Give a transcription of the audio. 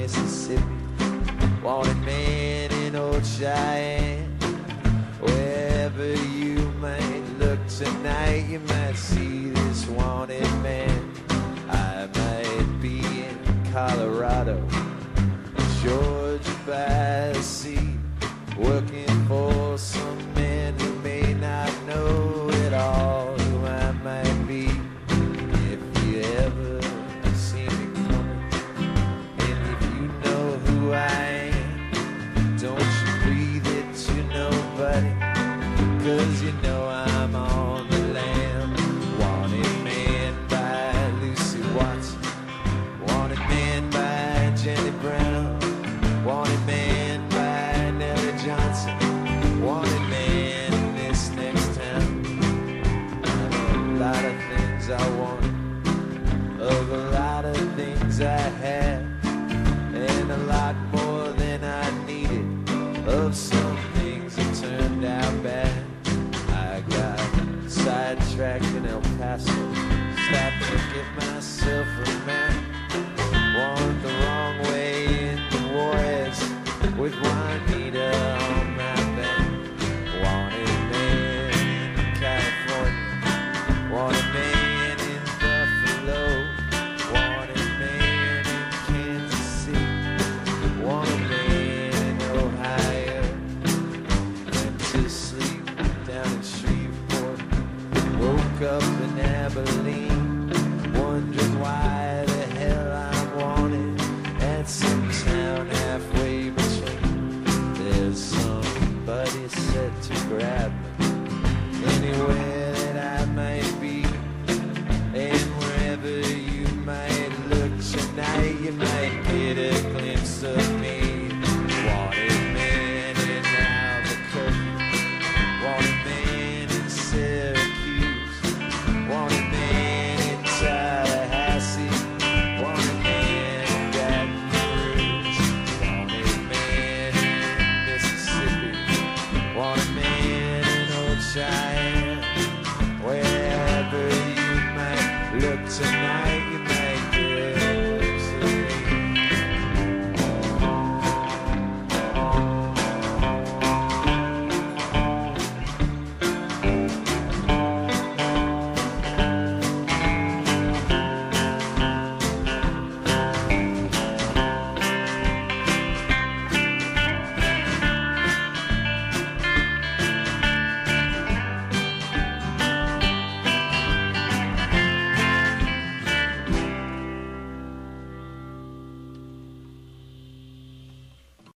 Mississippi. Wanted man in Old Cheyenne. Wherever you might look tonight, you might see this wanted man. I might be in Colorado, Georgia by the sea, working for some man who may not know at all who I might be. If you ever see me coming, and if you know who I am, don't you breathe it to nobody, 'cause you know I'm on the lam. Wanted man by Lucy Watson, wanted man by Jenny Brown, wanted man by Nellie Johnson, wanted man in this next town. A lot of things I wanted, of a lot of things I had, and a lot more than I needed, of some things that turned out bad. I got sidetracked in El Paso, stopped to get myself a map, wandered the wrong way into Juarez with Juanita on my back. Wanted man in California, wanted man in Buffalo, wanted man in Kansas City, wanted man in Ohio. Went to sleep down in Shreveport, woke up in Abilene, wondering why the hell I'm wanted at some town halfway between. There's somebody set to grab me anywhere that I might be, and wherever you might look tonight, you might get a glimpse of me.